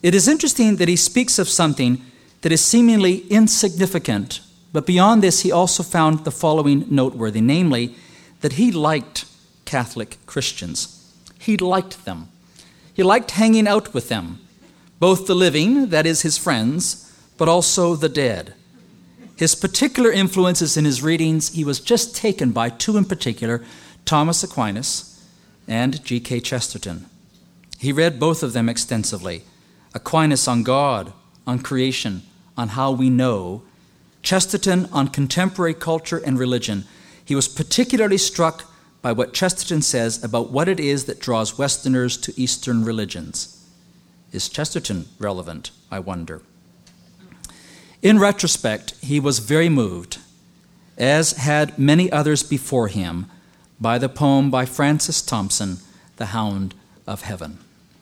It is interesting that he speaks of something that is seemingly insignificant, but beyond this he also found the following noteworthy, namely that he liked Catholic Christians. He liked them. He liked hanging out with them, both the living, that is his friends, but also the dead. His particular influences in his readings, he was just taken by two in particular, Thomas Aquinas and G.K. Chesterton. He read both of them extensively. Aquinas on God, on creation, on how we know. Chesterton on contemporary culture and religion. He was particularly struck by what Chesterton says about what it is that draws Westerners to Eastern religions. Is Chesterton relevant, I wonder? In retrospect, he was very moved, as had many others before him, by the poem by Francis Thompson, The Hound of Heaven.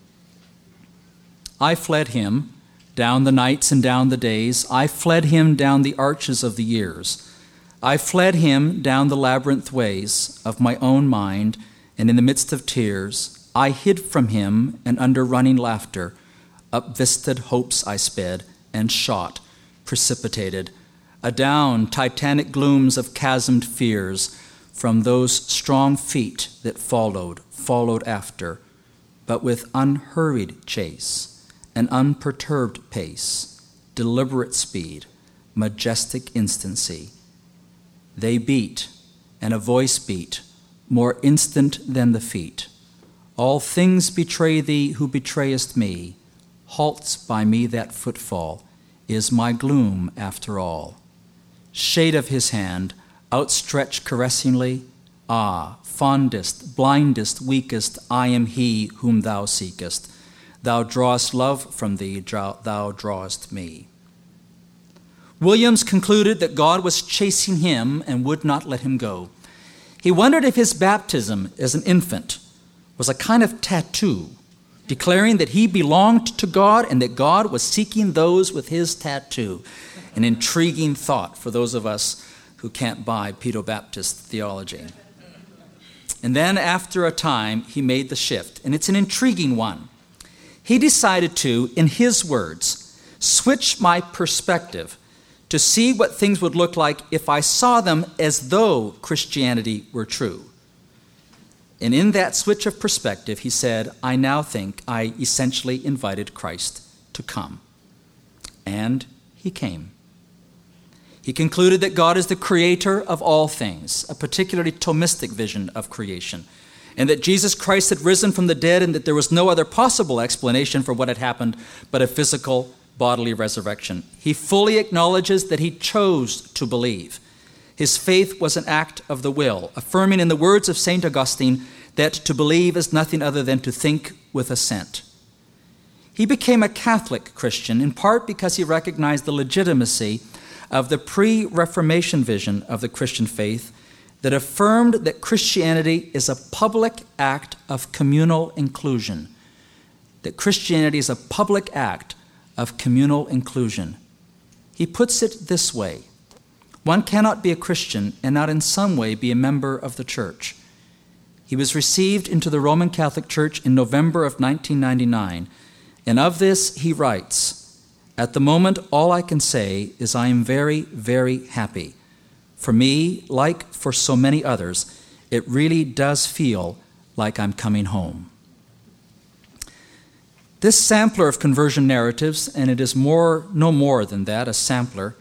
I fled him down the nights and down the days. I fled him down the arches of the years. I fled him down the labyrinth ways of my own mind, and in the midst of tears, I hid from him, and under running laughter, up vistaed hopes I sped, and shot, precipitated, adown titanic glooms of chasmed fears, from those strong feet that followed after, but with unhurried chase, an unperturbed pace, deliberate speed, majestic instancy. They beat, and a voice beat, more instant than the feet. All things betray thee who betrayest me. Halts by me that footfall, is my gloom after all. Shade of his hand, outstretched caressingly, ah, fondest, blindest, weakest, I am he whom thou seekest. Thou drawest love from thee, thou drawest me. Williams concluded that God was chasing him and would not let him go. He wondered if his baptism as an infant was a kind of tattoo, declaring that he belonged to God and that God was seeking those with his tattoo. An intriguing thought for those of us who can't buy Pedo-Baptist theology. And then after a time, he made the shift, and it's an intriguing one. He decided to, in his words, switch my perspective to see what things would look like if I saw them as though Christianity were true. And in that switch of perspective, he said, I now think I essentially invited Christ to come. And he came. He concluded that God is the creator of all things, a particularly Thomistic vision of creation, and that Jesus Christ had risen from the dead and that there was no other possible explanation for what had happened but a physical bodily resurrection. He fully acknowledges that he chose to believe. His faith was an act of the will, affirming in the words of St. Augustine that to believe is nothing other than to think with assent. He became a Catholic Christian in part because he recognized the legitimacy of the pre-Reformation vision of the Christian faith that affirmed that Christianity is a public act of communal inclusion. That Christianity is a public act of communal inclusion. He puts it this way: one cannot be a Christian and not in some way be a member of the church. He was received into the Roman Catholic Church in November of 1999, and of this he writes, at the moment, all I can say is I am very, very happy. For me, like for so many others, it really does feel like I'm coming home. This sampler of conversion narratives, and it is no more than that, a sampler,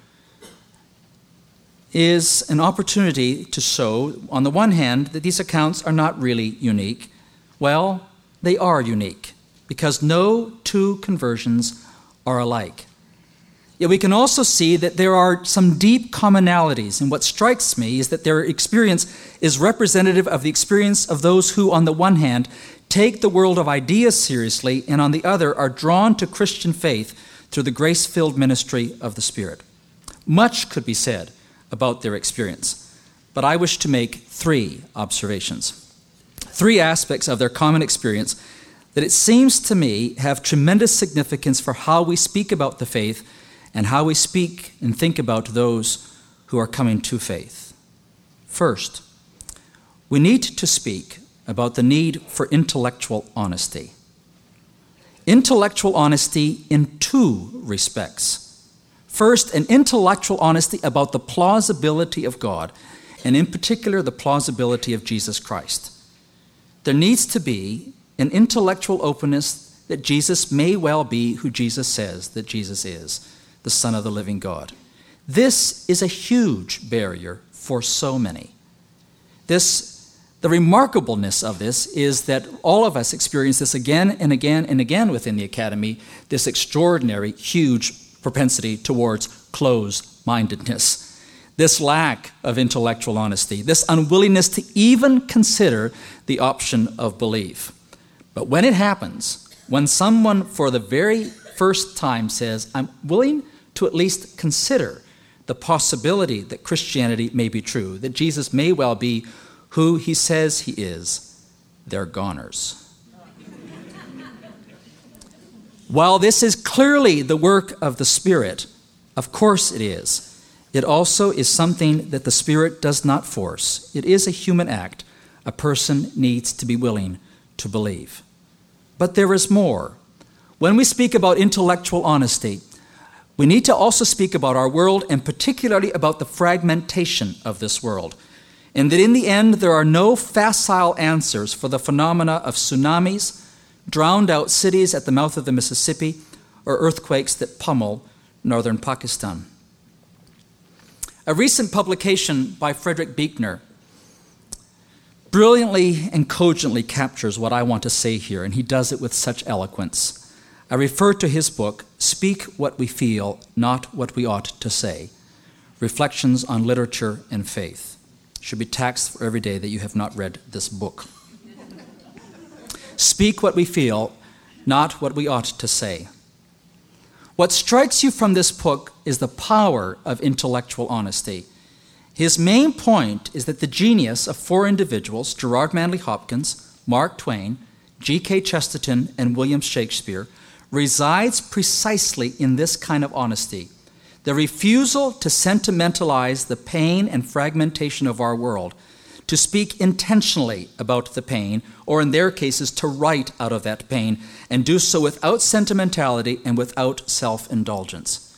is an opportunity to show, on the one hand, that these accounts are not really unique. Well, they are unique, because no two conversions are alike. Yet we can also see that there are some deep commonalities, and what strikes me is that their experience is representative of the experience of those who, on the one hand, take the world of ideas seriously, and on the other, are drawn to Christian faith through the grace-filled ministry of the Spirit. Much could be said about their experience, but I wish to make 3 observations. 3 aspects of their common experience that it seems to me have tremendous significance for how we speak about the faith and how we speak and think about those who are coming to faith. First, we need to speak about the need for intellectual honesty. intellectual honesty in two respects. First, an intellectual honesty about the plausibility of God, and in particular, the plausibility of Jesus Christ. There needs to be an intellectual openness that Jesus may well be who Jesus says that Jesus is, the Son of the living God. This is a huge barrier for so many. The remarkableness of this is that all of us experience this again and again and again within the Academy, this extraordinary, huge propensity towards closed-mindedness, this lack of intellectual honesty, this unwillingness to even consider the option of belief. But when it happens, when someone for the very first time says, I'm willing to at least consider the possibility that Christianity may be true, that Jesus may well be who he says he is, they're goners. While this is clearly the work of the Spirit, of course it is, it also is something that the Spirit does not force. It is a human act. A person needs to be willing to believe. But there is more. When we speak about intellectual honesty, we need to also speak about our world, and particularly about the fragmentation of this world. And that in the end, there are no facile answers for the phenomena of tsunamis, drowned out cities at the mouth of the Mississippi, or earthquakes that pummel northern Pakistan. A recent publication by Frederick Buechner brilliantly and cogently captures what I want to say here, and he does it with such eloquence. I refer to his book, Speak What We Feel, Not What We Ought to Say, Reflections on Literature and Faith. Should be taxed for every day that you have not read this book. Speak what we feel, not what we ought to say. What strikes you from this book is the power of intellectual honesty. His main point is that the genius of four individuals, Gerard Manley Hopkins, Mark Twain, G.K. Chesterton, and William Shakespeare, resides precisely in this kind of honesty. The refusal to sentimentalize the pain and fragmentation of our world, to speak intentionally about the pain, or in their cases, to write out of that pain, and do so without sentimentality and without self-indulgence.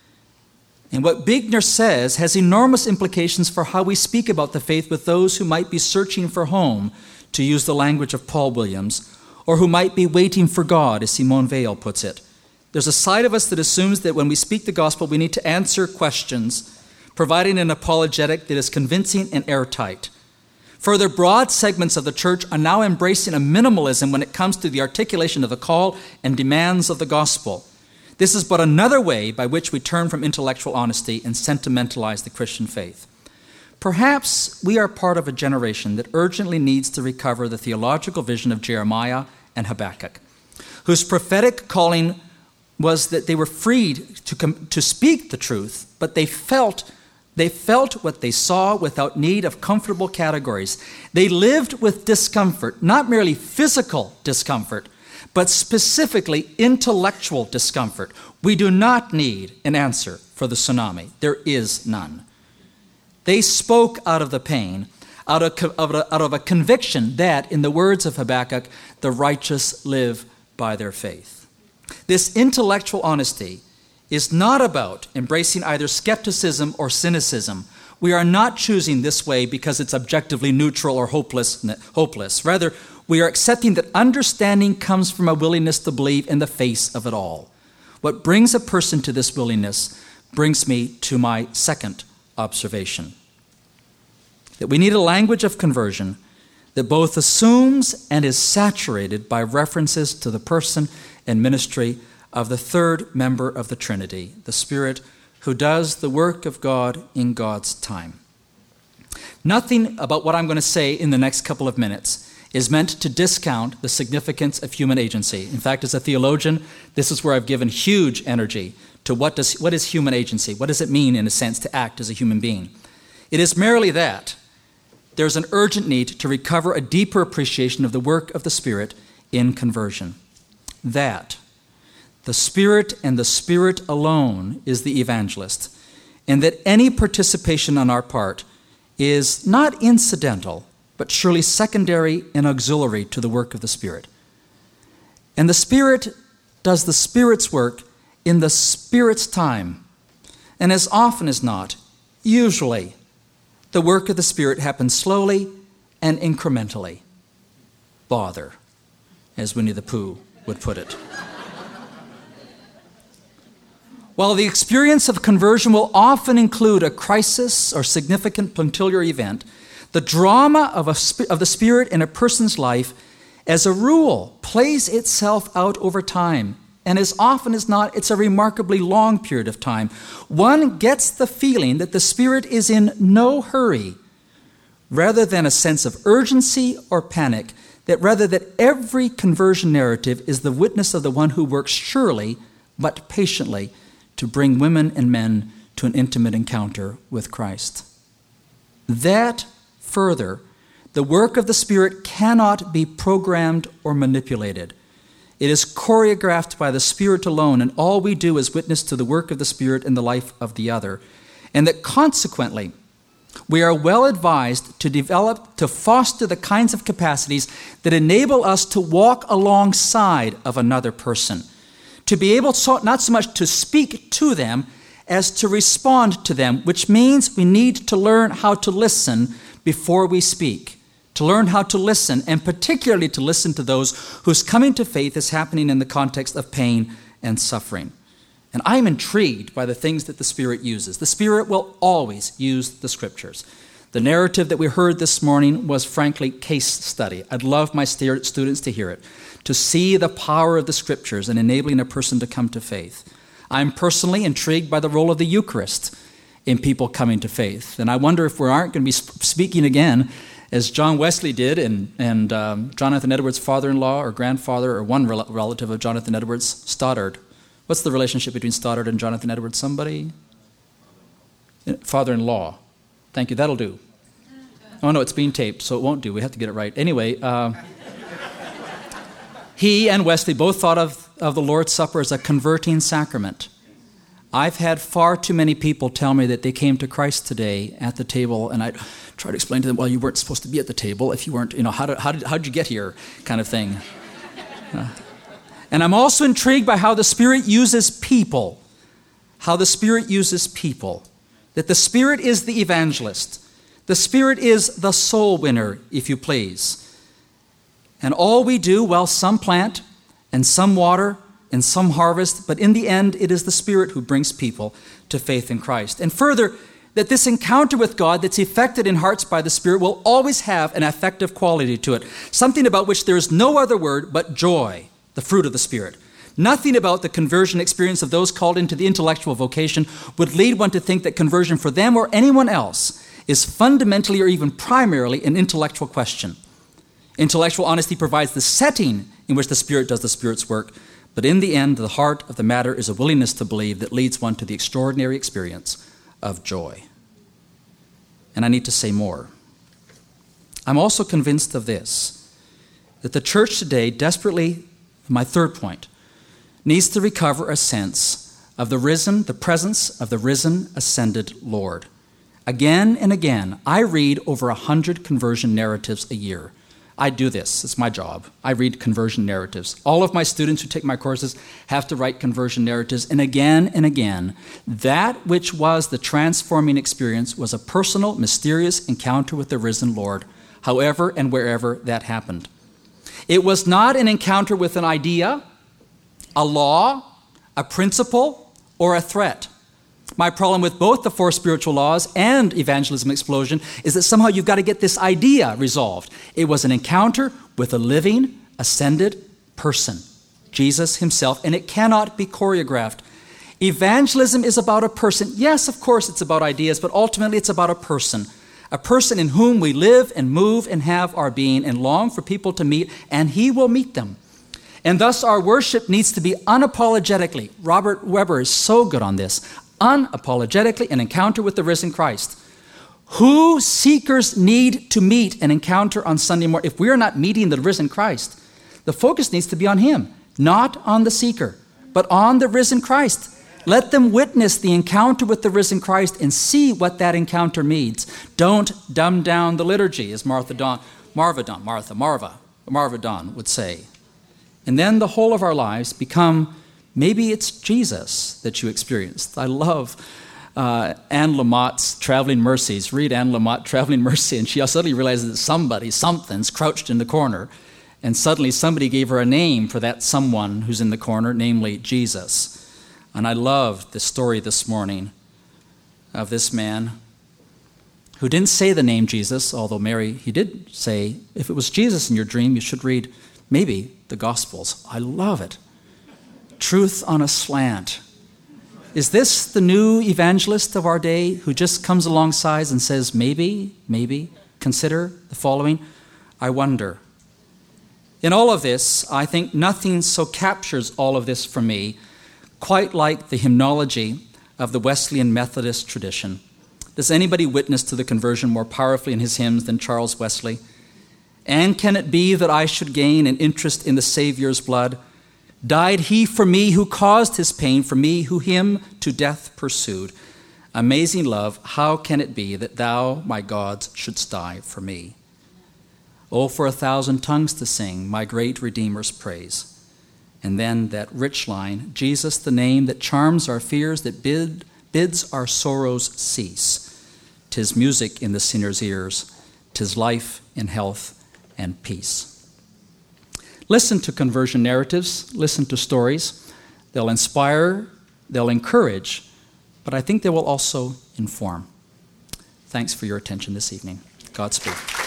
And what Buechner says has enormous implications for how we speak about the faith with those who might be searching for home, to use the language of Paul Williams, or who might be waiting for God, as Simone Weil puts it. There's a side of us that assumes that when we speak the gospel, we need to answer questions, providing an apologetic that is convincing and airtight. Further, broad segments of the church are now embracing a minimalism when it comes to the articulation of the call and demands of the gospel. This is but another way by which we turn from intellectual honesty and sentimentalize the Christian faith. Perhaps we are part of a generation that urgently needs to recover the theological vision of Jeremiah and Habakkuk, whose prophetic calling was that they were freed to speak the truth, but they felt what they saw without need of comfortable categories. They lived with discomfort, not merely physical discomfort, but specifically intellectual discomfort. We do not need an answer for the tsunami. There is none. They spoke out of the pain, out of a conviction that, in the words of Habakkuk, the righteous live by their faith. This intellectual honesty is not about embracing either skepticism or cynicism. We are not choosing this way because it's objectively neutral or hopeless. Rather, we are accepting that understanding comes from a willingness to believe in the face of it all. What brings a person to this willingness brings me to my second observation. That we need a language of conversion that both assumes and is saturated by references to the person and ministry of the third member of the Trinity, the Spirit who does the work of God in God's time. Nothing about what I'm going to say in the next couple of minutes is meant to discount the significance of human agency. In fact, as a theologian, this is where I've given huge energy to what is human agency? What does it mean, in a sense, to act as a human being? It is merely that there's an urgent need to recover a deeper appreciation of the work of the Spirit in conversion. That the Spirit and the Spirit alone is the evangelist, and that any participation on our part is not incidental, but surely secondary and auxiliary to the work of the Spirit. And the Spirit does the Spirit's work in the Spirit's time. And as often as not, usually, the work of the Spirit happens slowly and incrementally. Bother, as Winnie the Pooh would put it. While the experience of conversion will often include a crisis or significant punctiliar event, the drama of the Spirit in a person's life, as a rule, plays itself out over time. And as often as not, it's a remarkably long period of time. One gets the feeling that the Spirit is in no hurry, rather than a sense of urgency or panic, that every conversion narrative is the witness of the one who works surely but patiently to bring women and men to an intimate encounter with Christ. That further, the work of the Spirit cannot be programmed or manipulated. It is choreographed by the Spirit alone, and all we do is witness to the work of the Spirit in the life of the other. And that consequently, we are well advised to foster the kinds of capacities that enable us to walk alongside of another person, to be able not so much to speak to them as to respond to them, which means we need to learn how to listen before we speak, to learn how to listen, and particularly to listen to those whose coming to faith is happening in the context of pain and suffering. And I'm intrigued by the things that the Spirit uses. The Spirit will always use the Scriptures. The narrative that we heard this morning was frankly case study. I'd love my students to hear it, to see the power of the Scriptures in enabling a person to come to faith. I'm personally intrigued by the role of the Eucharist in people coming to faith. And I wonder if we aren't going to be speaking again, as John Wesley did, and Jonathan Edwards' father-in-law or grandfather, or one relative of Jonathan Edwards, Stoddard. What's the relationship between Stoddard and Jonathan Edwards? Somebody? Father-in-law. Thank you, that'll do. Oh no, it's being taped, so it won't do. We have to get it right. Anyway, he and Wesley both thought of the Lord's Supper as a converting sacrament. I've had far too many people tell me that they came to Christ today at the table, and I try to explain to them, well, you weren't supposed to be at the table if you weren't, how did you get here, kind of thing. And I'm also intrigued by how the Spirit uses people, that the Spirit is the evangelist. The Spirit is the soul winner, if you please. And all we do, well, some plant and some water and some harvest, but in the end, it is the Spirit who brings people to faith in Christ. And further, that this encounter with God that's effected in hearts by the Spirit will always have an affective quality to it, something about which there is no other word but joy, the fruit of the Spirit. Nothing about the conversion experience of those called into the intellectual vocation would lead one to think that conversion for them or anyone else is fundamentally or even primarily an intellectual question. Intellectual honesty provides the setting in which the Spirit does the Spirit's work, but in the end, the heart of the matter is a willingness to believe that leads one to the extraordinary experience of joy. And I need to say more. I'm also convinced of this, that the church today desperately, my third point, needs to recover a sense of the presence of the risen, ascended Lord. Again and again, I read over 100 conversion narratives a year. I do this. It's my job. I read conversion narratives. All of my students who take my courses have to write conversion narratives. And again, that which was the transforming experience was a personal, mysterious encounter with the risen Lord, however and wherever that happened. It was not an encounter with an idea, a law, a principle, or a threat. My problem with both the four spiritual laws and evangelism explosion is that somehow you've got to get this idea resolved. It was an encounter with a living, ascended person, Jesus himself, and it cannot be choreographed. Evangelism is about a person. Yes, of course it's about ideas, but ultimately it's about a person in whom we live and move and have our being and long for people to meet, and he will meet them. And thus our worship needs to be unapologetically, Robert Weber is so good on this, unapologetically an encounter with the risen Christ. Who seekers need to meet and encounter on Sunday morning? If we are not meeting the risen Christ, the focus needs to be on him, not on the seeker, but on the risen Christ. Let them witness the encounter with the risen Christ and see what that encounter means. Don't dumb down the liturgy, as Marva Dawn would say. And then the whole of our lives become, maybe it's Jesus that you experienced. I love Anne Lamott's Traveling Mercies. Read Anne Lamott, Traveling Mercy, and she suddenly realizes that something's crouched in the corner. And suddenly somebody gave her a name for that someone who's in the corner, namely Jesus. And I love the story this morning of this man who didn't say the name Jesus, although Mary, he did say, if it was Jesus in your dream, you should read maybe the Gospels. I love it. Truth on a slant. Is this the new evangelist of our day who just comes alongside and says, maybe, consider the following? I wonder. In all of this, I think nothing so captures all of this for me quite like the hymnology of the Wesleyan Methodist tradition. Does anybody witness to the conversion more powerfully in his hymns than Charles Wesley? And can it be that I should gain an interest in the Savior's blood? Died he for me who caused his pain, for me who him to death pursued. Amazing love, how can it be that thou, my God, shouldst die for me? Oh, for 1,000 tongues to sing my great Redeemer's praise. And then that rich line, Jesus, the name that charms our fears, that bids our sorrows cease. 'Tis music in the sinner's ears, 'tis life in health and peace. Listen to conversion narratives, listen to stories. They'll inspire, they'll encourage, but I think they will also inform. Thanks for your attention this evening. Godspeed.